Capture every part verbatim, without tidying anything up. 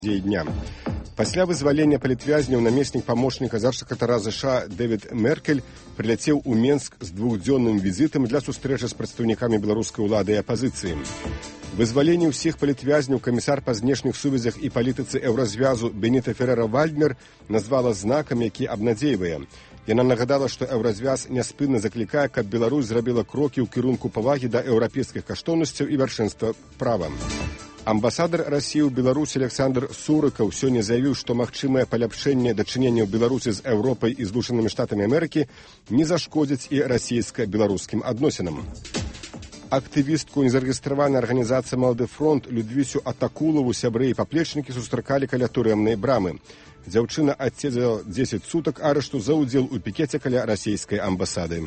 дня. Пасля вызвалення палітвязняў намеснік памочніка замсекратара ЗША Дэвід Меркель прыляцеў у Менск з двухдзённым візітам для сустрэчы з прадстаўнікамі беларускай улады і апазіцыі. Вызваленне ўсіх палітвязняў камісар па знешніх сувязях і палітыцы еўразвязу Беніта Ферера-Вальднер назвала знакам, які абнадзейвае. Яна нагадала, што еўразвяз няспынна заклікае, каб Беларусь зрабіла крокі ў кірунку павагі да еўрапейскіх каштоўнасцяў і вяршэнства права. Амбасадар Расіі ў Беларусі Александр Сурыкаў сёння заявіў, што магчымае паляпшэнне дачыненняў Беларусі з Еўропай і Злучанымі Штатамі Амерыкі не зашкодзіць і расійска-беларускім адносінам. Актывістку незарэгістраванай арганізацыі «Малады фронт» Людвісю Атакулаву сябры і паплечнікі сустракалі каля турэмнай брамы. Дзяўчына адседзела дзесяць сутак арышту за ўдзел у пікеце каля расійскай амбасады.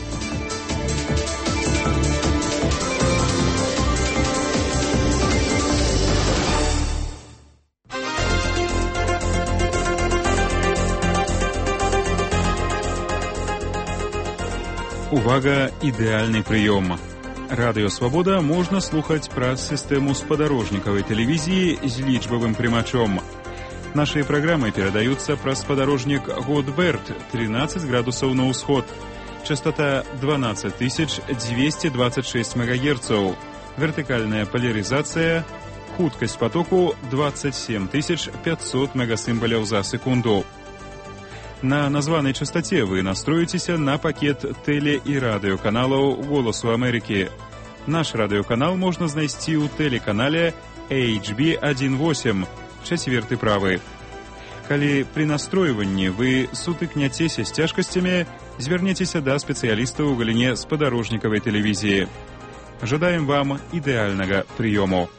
Увага, ідэальны прыём. Радыё «Свабода» можна слухаць праз сістэму спадарожнікавай тэлевізіі з лічбавым прымачом. Нашыя праграмы перадаюцца праз спадарожнік Годберт, тринадцать градусаў на ўсход. Частота дванадцать тысяч двести двадцать шесть мегагерцаў. Вертыкальная поляризация. Хуткасць потоку двадцать семь тысяч пятьсот мегасімбаляў за секунду. На названай частоце вы настроіцеся на пакет тэле- і радыёканалаў «Голасу Амерыкі». Наш радыёканал можна знайсці ў тэлеканале эйч би один восемь, чацверты правы. Калі пры настройванні вы сутыкняцеся з цяжкасцямі, звярнецеся да спецыялістаў у галіне спадарожнікавай тэлевізіі. Жадаем вам ідэальнага прыёму.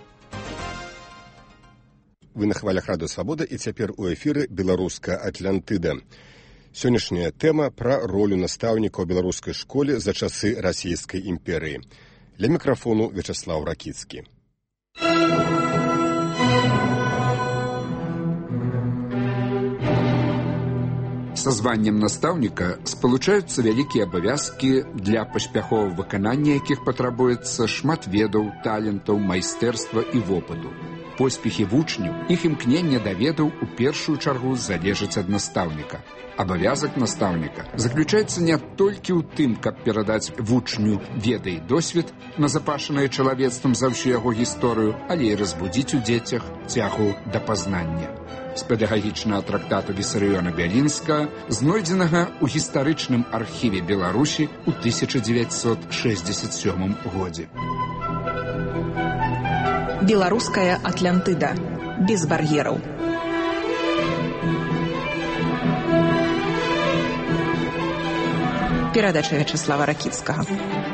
Вы на хвалях Радыё Свабода і цяпер у эфіры «Беларуская Атлантыда». Сённяшняя тэма пра ролю настаўніка ў беларускай школе за часы расійскай імперыі. Ля мікрафону Вячаслаў Ракіцкі. Са званнем настаўніка спалучаюцца вялікія абавязкі, для паспяховага выканання якіх патрабуецца шмат ведаў, талентаў, майстэрства і вопыту. Поспехі вучняў, іх імкненне да ведаў у першую чаргу залежыць ад настаўніка. Абавязак настаўніка заключаецца не толькі ў тым, каб перадаць вучню веды і досвед, назапашаныя чалавецтвам за ўсю яго гісторыю, але і разбудзіць у дзецях цягу да пазнання. З педагагічнага трактату Вісарыёна Бялінска, знойдзенага ў гістарычным архіве Беларусі ў тысяча дзевяцьсот шэсцьдзесят сёмым годзе. Беларуская Атлантыда. Без бар'ераў. Перадача Вячаслава Ракіцкага.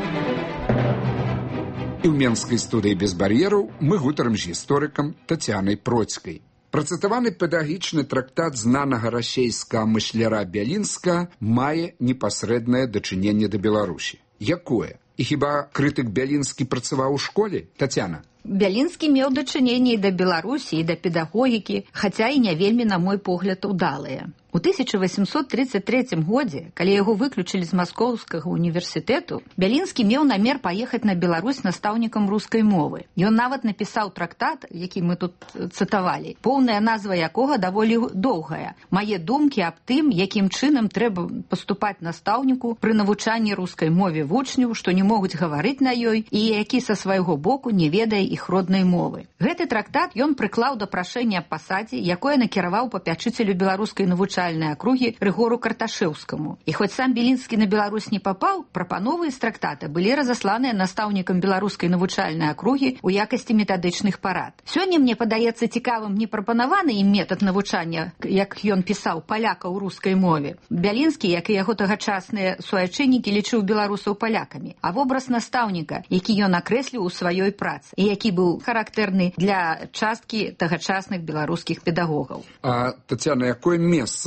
І ў менскай студыі «Без бар'ераў» мы гутарым з гісторыкам Тацянай Процькай. Працытаваны педагагічны трактат знанага расейскага мысляра Бялінска мае непасрэднае дачыненне да Беларусі. Якое? І хіба крытык Бялінскі працаваў у школе, Тацяна? Бялінскі меў дачыненне і да Беларусі, і да педагогікі, хаця і не вельмі, на мой погляд, удалыя. У тысяча восемьсот тридцать третьем годзе, калі яго выключылі з Маскоўскага універсітэту, Бялінскі меў намер паехаць на Беларусь настаўнікам рускай мовы. Ён нават напісаў трактат, які мы тут цытавалі, поўная назва якога даволі доўгая. «Мае думкі аб тым, якім чынам трэба паступаць настаўніку пры навучанні рускай мове вучняў, што не могуць гаварыць на ёй, і які са свайго боку не ведае іх роднай мовы». Гэты трактат ён прыклаў да прашэння аб пасадзе, якое накіраваў папячыцелю беларускай навучальнай акругі Рыгору Карташэўскаму. І хоць сам Бялінскі на Беларусь не папаў, прапановы з трактата былі разасланыя настаўнікам беларускай навучальнай акругі ў якасці метадычных парад. Сёння мне падаецца цікавым не прапанаваны ім метад навучання, як ён пісаў, палякаў у рускай мове. Бялінскі, як і яго тагачасныя суайчыннікі, лічыў беларусаў палякамі, а вобраз настаўніка, які ён акрэсліў у сваёй працы, і які быў характэрны для часткі тагачасных беларускіх педагогаў. А, Тацяна, якое месца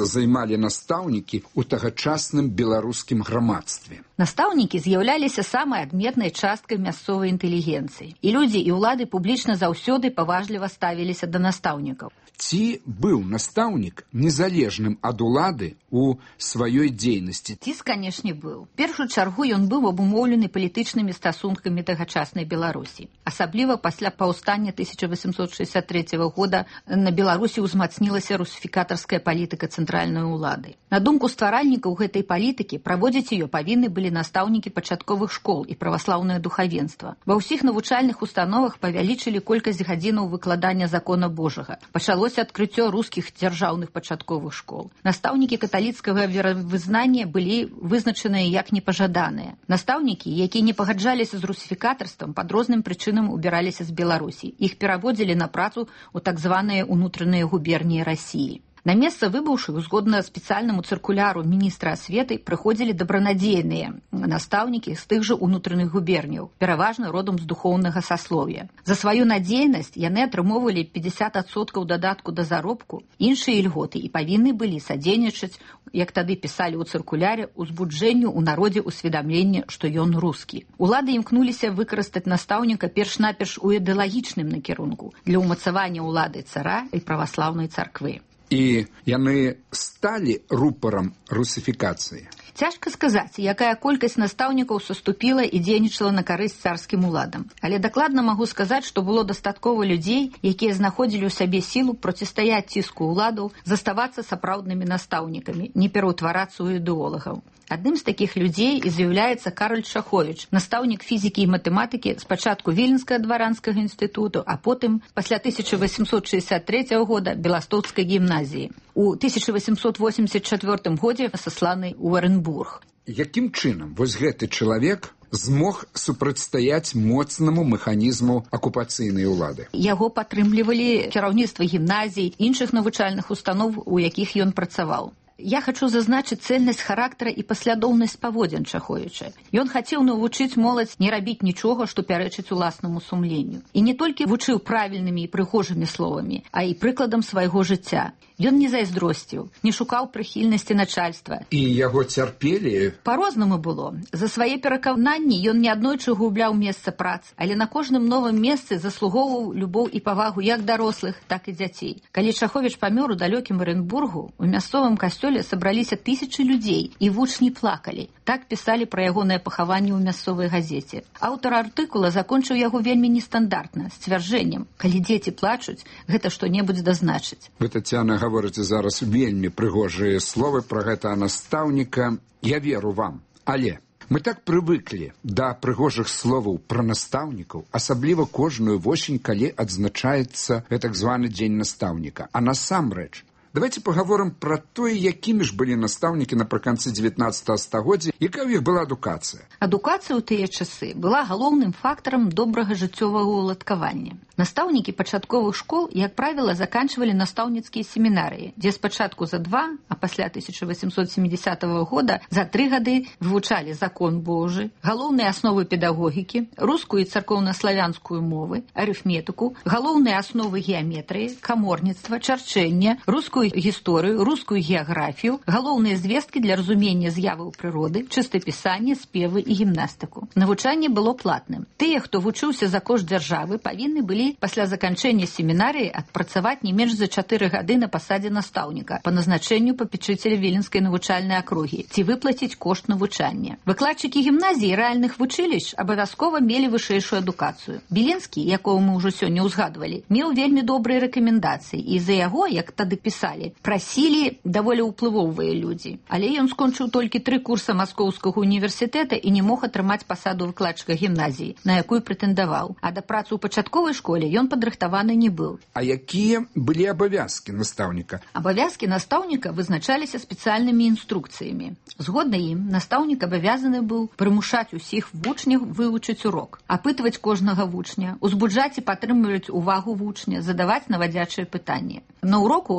месца займалі настаўнікі ў тагачасным беларускім грамадстве? Настаўнікі з'яўляліся самай адметнай часткай мясцовай інтэлігенцыі. І людзі і ўлады публічна заўсёды паважліва ставіліся да настаўнікаў. Ці быў настаўнік незалежным ад улады у сваёй дзейнасці? Ціс, канешне, быў. В першую чаргу ён быў абумоўлены палітычнымі стасункамі тагачаснай Беларусі. Асабліва пасля паўстання тысяча восемьсот шестьдесят третьего года на Беларусі ўзмацнілася русіфікатарская палітыка цэнтральнай улады. На думку стваральнікаў гэтай палітыкі, праводзіць ее павінны былі настаўнікі пачатковых школ і праваслаўнае духавенства. Ва ўсіх навучальных установах павялічылі колькасць гадзінаў выкладання закона Божага. Пачалося адкрыццё рускіх дзяржаўных пачатковых школ. Настаўнікі каталіцкага веравызнання былі вызначаныя як непажаданыя. Настаўнікі, якія не пагаджаліся з русіфікатарствам, пад розным прычынам убіраліся з Беларусі. Іх пераводзілі на працу ў так званыя ўнутраныя губерніі Расіі. На месца выбыўшых, згодна спецыяльнаму цыркуляру міністра асветы, прыходзілі дабранадзейныя настаўнікі з тых жа ўнутраных губерняў, пераважна родам з духоўнага саслоўя. За сваю надзейнасць яны атрымоўвалі пятьдесят адсоткаў дадатку да заробку, іншыя ільготы і павінны былі садзейнічаць, як тады пісалі ў цыркуляре, узбуджэнню ў народзе ўсведамлення, што ён рускі. Улады імкнуліся выкарыстаць настаўніка перш-наперш у ідэалагічным накірунку для ўмацавання ўлады цара і праваслаўнай царквы. І яны сталі рупарам русіфікацыі? Цяжка сказаць, якая колькасць настаўнікаў саступіла і дзейнічала на карысць царскім уладам. Але дакладна магу сказаць, што было дастаткова людзей, якія знаходзілі ў сабе сілу процістаяць ціску ўладаў, заставацца сапраўднымі настаўнікамі, не пераўтварацца ў ідэолагаў. Адным з такіх людзей і з'яўляецца Кароль Шаховіч, настаўнік фізікі і матэматыкі спачатку Віленскага дваранскага інстытуту, а потым, пасля тысяча восемьсот шестьдесят третьего года, Беластоцкай гімназіі. У тысяча восемьсот восемьдесят четвёртым годзе сасланы ў Оренбург. Якім чынам вось гэты чалавек змог супрацьстаяць моцнаму механізму акупацыйнай улады? Яго падтрымлівалі кіраўніцтва гімназій, іншых навучальных устаноў, у якіх ён працаваў. Я хочу зазначыць цэльнасць характара і паслядоўнасць паводзін Шаховіча. Ён хацеў навучыць моладзь не рабіць нічога, што пярэчыць уласнаму сумленню. І не толькі вучыў правільнымі і прыгожымі словамі, а і прыкладам свайго жыцця. Ён не зайздросціў, не шукаў прыхільнасці начальства. І яго цярпелі? Па-рознаму было. За свае перакананні ён неаднойчы губляў месца прац, але на кожным новым месцы заслугоўваў любоў і павагу як дарослых, так і дзяцей. Калі Шаховіч памёр у далёкім Оренбургу, у мясцовым касцёле сабраліся тысячы людзей, і вучні плакалі. Так пісалі пра ягонае пахаванне ў мясцовай газеце. Аўтар артыкула закончыў яго вельмі нестандартна, сцвярджэннем: калі дзеці плачуць, гэта што-небудзь дазначыць. Вы, Тацяна, гаворыце зараз вельмі прыгожыя словы пра гэтага настаўніка. Я веру вам, але мы так прывыклі да прыгожых словаў пра настаўнікаў, асабліва кожную восень, калі адзначаецца так званы дзень настаўніка. А насамрэч, давайте паговорым пра тое, якімі ж былі настаўнікі напрыканцы дзевятнаццатага стагоддзя, якая ў іх была адукацыя. Адукацыя ў тыя часы была галоўным фактарам добрага жыццёвага ўладкавання. Настаўнікі пачатковых школ, як правіла, заканчвалі настаўніцкія семінарыі, дзе спачатку за два, а пасля тысяча восемьсот семидесятого года за тры гады вывучалі закон Божы, галоўныя асновы педагогікі, рускую і царкоўна-славянскую мовы, арыфметыку, галоўныя асновы геаметрыі, каморніцтва, чарчэння, рускую гісторыю, рускую геаграфію, галоўныя звесткі для разумення з'яваў прыроды, чыстапісанне, спевы і гімнастыку. Навучанне было платным. Тыя, хто вучыўся за кошт дзяржавы, павінны былі пасля заканчэння семінарыі адпрацаваць не менш за чатыры гады на пасадзе настаўніка па назначэнню папечыцеля Віленскай навучальнай акругі ці выплаціць кошт навучання. Выкладчыкі гімназіі рэальных вучылішч абавязкова мелі вышэйшую адукацыю. Біленскі, якого мы ўжо сёння ўзгадвалі, меў вельмі добрыя рэкамендацыі, і за яго, як тады пісалі, прасілі даволі ўплывовыя людзі. Але ён скончыў толькі тры курса Маскоўскага універсітэта і не мог атрымаць пасаду выкладчыка гімназіі, на якую прэтэндаваў. А да працы ў пачатковай школе ён падрыхтаваны не быў. А якія былі абавязкі настаўніка? Абавязкі настаўніка вызначаліся спецыяльнымі інструкцыямі. Згодна ім, настаўнік абавязаны быў прымушаць усіх вучняў вывучыць урок, апытваць кожнага вучня, узбуджаць і падтрымліваць увагу вучня, задаваць навадзячыя пытанні. На уроку настаўнік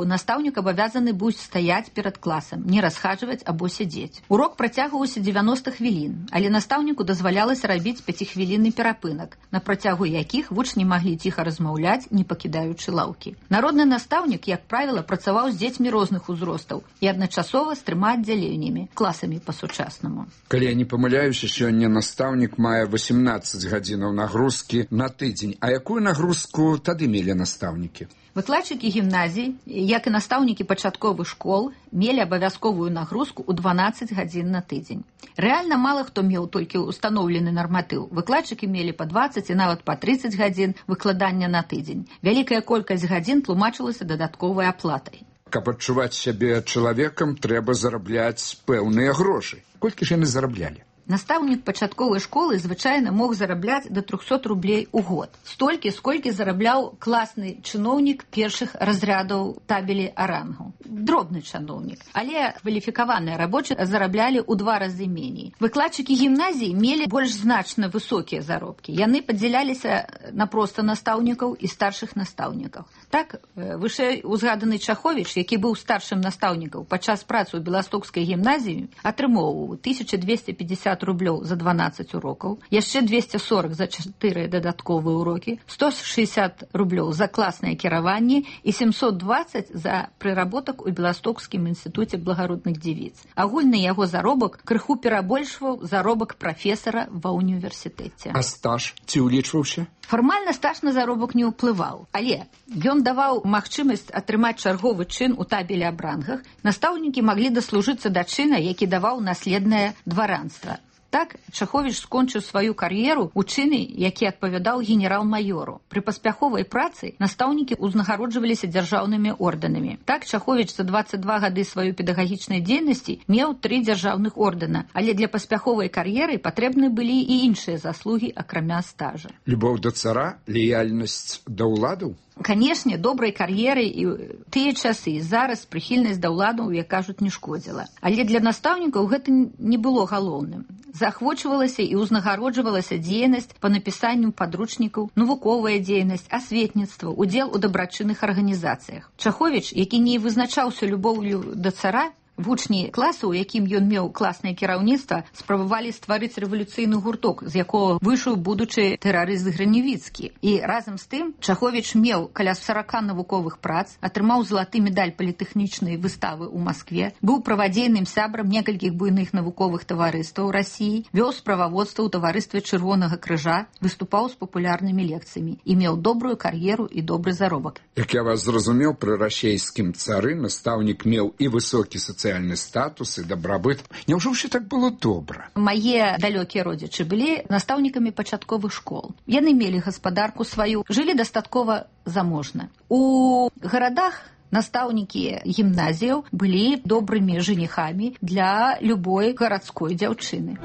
настаўнік абавязаны быў стаяць перад класам, не расхаджваць або сядзець. Урок працягваўся дзевяноста хвілін, але настаўніку дазвалялася рабіць пяцихвілінны перапынак, на працягу якіх вучні маглі ціха размаўляць, не пакідаючы лаўкі. Народны настаўнік, як правіла, працаваў з дзецьмі розных узростаў і адначасова з трыма аддзяленнямі, класамі па-сучаснаму. Калі я не памыляюся, сёння настаўнік мае восемнадцаць гадзінаў нагрузкі на тыдзень. А якую нагрузку тады мелі настаўнікі? Выкладчыкі гімназій, як і настаўнікі пачатковых школ, мелі абавязковую нагрузку ў дванаццаць гадзін на тыдзень. Рэальна мала хто меў толькі ўстаноўлены нарматыў. Выкладчыкі мелі па дваццаць і нават па трыццаць гадзін выкладання на тыдзень. Вялікая колькасць гадзін тлумачылася дадатковай аплатай. Каб адчуваць сябе чалавекам, трэба зарабляць пэўныя грошы. Колькі ж яны зараблялі? Настаўнік пачатковай школы звычайна мог зарабляць да трохсот рублей у год. Столькі, сколькі зарабляў класны чыноўнік першых разрядаў табелі арангу. Дробны чыноўнік. Але кваліфікаваныя рабочыя зараблялі ў два разы меней. Выкладчыкі гімназій мелі больш значна высокія заробкі. Яны падзяляліся на проста настаўнікаў і старшых настаўнікаў. Так, вышэй узгаданы Чаховіч, які быў старшым настаўнікам падчас працы ў Беластокскай гімназіі, атрымоўваў тысяча двести пятьдесят рублёў за дванаццаць урокаў, яшчэ двести сорок за чатыры дадатковыя урокі, сто шестьдесят рублёў за класнае кіраванне і семьсот двадцать за прыработак у Беластокскім інстытуце благародных дзевіц. Агульны яго заробак крыху перабольшваў заробак прафесара ва ўніверсітэце. А стаж ці ўлічваўся? Фармальна стаж на заробак не ўплываў, але ён даваў магчымасць атрымаць чарговы чын у табелі аб рангах. Настаўнікі маглі даслужыцца да чына, які даваў наследнае дваранства. Так, Чаховіч скончыў сваю кар'еру ў чыне, які адпавядаў генерал-майору. Пры паспяховай працы настаўнікі ўзнагароджваліся дзяржаўнымі ордэнамі. Так, Чаховіч за дваццаць два гады сваёй педагагічнай дзейнасці меў тры дзяржаўных ордэна, але для паспяховай кар'еры патрэбны былі і іншыя заслугі, акрамя стажа. Любоў да цара, лаяльнасць да ўладаў? Канешне, добрай кар'еры і тыя часы, і зараз прыхільнасць да ўладаў, як кажуць, не шкодзіла. Але для настаўнікаў гэта не было галоўным. Заахвочвалася і ўзнагароджвалася дзейнасць па напісанню падручнікаў, навуковая дзейнасць, асветніцтва, удзел у дабрачынных арганізацыях. Чаховіч, які не вызначаўся любоўлю да цара, вучні класа, у якім ён меў класнае кіраўніцтва, спрабавалі стварыць рэвалюцыйны гурток, з якога выйшаў будучы тэрарыст Граневіцкі. І разам з тым Чаховіч меў каля сорока навуковых прац, атрымаў залаты медаль політэхнічнай выставы ў Маскве, быў правадзейным сябрам некалькіх буйных навуковых таварыстваў Расіі, вёў справаводства ў таварыстве Чырвонага крыжа, выступаў з папулярнымі лекцыямі і меў добрую кар'еру і добры заробак. Як я вас зразумеў, пры расейскім цары настаўнік меў і высокі сацыяльны статус і дабрабыт. Няўжо ўсё так было добра? Мае далёкія родзічы былі настаўнікамі пачатковых школ. Яны мелі гаспадарку сваю, жылі дастаткова заможна. У гарадах настаўнікі гімназіяў былі добрымі жаніхамі для любой гарадской дзяўчыны.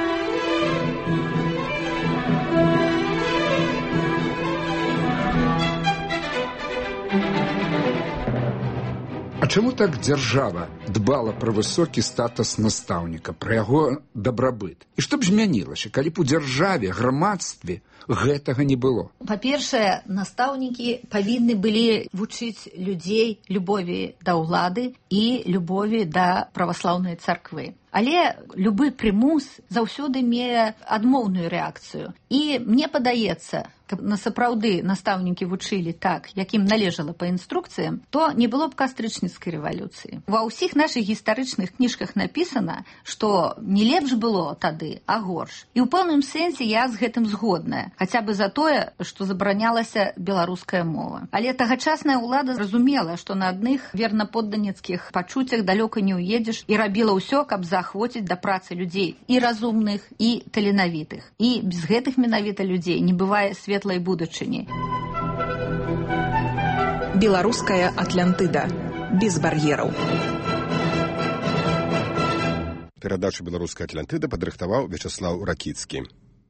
А чаму так дзяржава дбала пра высокі статус настаўніка, пра яго дабрабыт? І што б змянілася, калі б у дзяржаве, грамадстве гэтага не было? Па-першае, настаўнікі павінны былі вучыць людзей любові да ўлады і любові да праваслаўнай царквы. Але любы прымус заўсёды мее адмоўную рэакцыю. І мне падаецца, каб насапраўды настаўнікі вучылі так, як ім належала па інструкцыям, то не было б кастрычніцкай рэвалюцыі. Ва ўсіх нашых гістарычных кніжках напісана, што не лепш было тады, а горш. І ў пэўным сэнсе я з гэтым згодная, хаця бы за тое, што забаранялася беларуская мова. Але тагачасная ўлада зразумела, што на адных вернаподданецкіх пачуццях далёка не ўедзеш і рабіла ўсё, каб заахвоціць да працы людзей і разумных, і таленавітых. І без гэтых менавіта людзей не бывае светлай будучыні. Беларуская Атлантыда. Без бар'ераў. Перадачу «Беларуская Атлантыда» падрыхтаваў Вячеслав Ракицкий.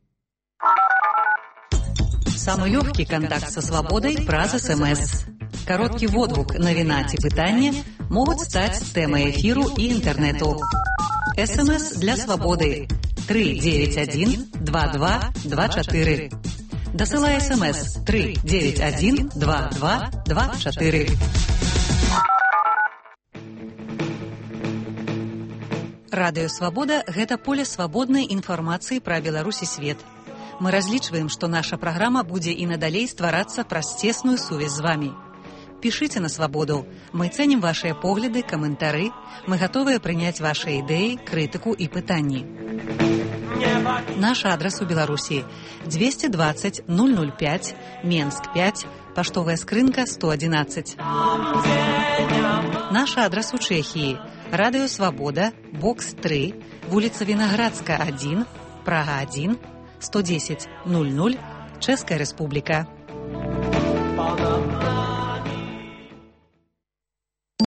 Самый легкий контакт со свободой праз СМС. Короткий водгук, навіна ці пытанне могут стать темой эфиру и интернету. СМС для свободы три девять один два два два четыре. Досылай СМС три девять один два два два четыре. Радыё Свабода гэта поле свабоднай інфармацыі пра Беларусь і свет. Мы разлічваем, што наша праграма будзе і надалей стварацца праз цесную сувязь з вамі. Пішыце на свабоду. Мы цэнім вашыя погляды, каментары. Мы гатовыя прыняць вашыя ідэі, крытыку і пытанні. Наш адрас у Беларусі двести двадцать ноль ноль пять, Менск пять, паштовая скрынка сто одиннадцать. Наш адрас у Чэхіі Радыё Свабода, бокс три, вуліца Вінаградска один, Прага один, сто десять ноль ноль, Чэшская Рэспубліка.